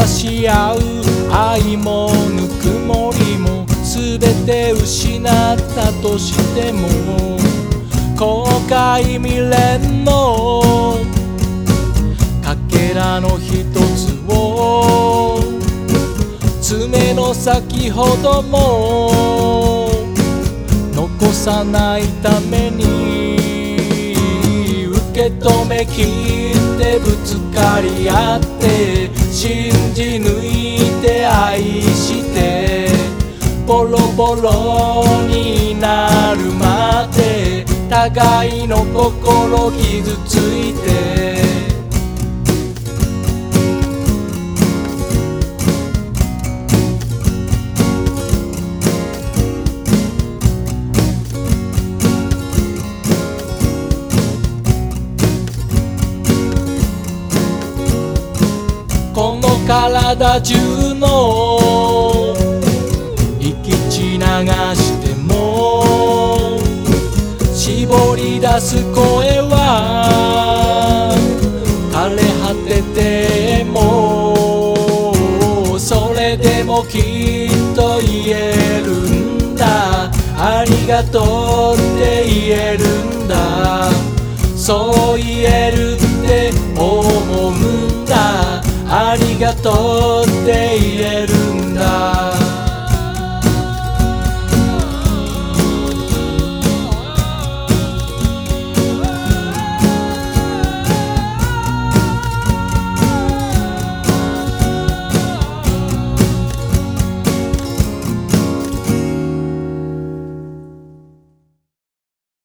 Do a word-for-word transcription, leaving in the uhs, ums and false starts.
かし合う愛もぬくもりもすべて失ったとしても後悔未練のかけらの一つを爪の先ほども残さないために受け止めきってぶつかり合って信じ抜いて愛してボロボロになるまで互いの心傷ついてこの体中の息血流しても絞り出す声は枯れ果ててもそれでもきっと言えるんだありがとうって言えるんだそう言えるって思うんだありがとうって言えるんだ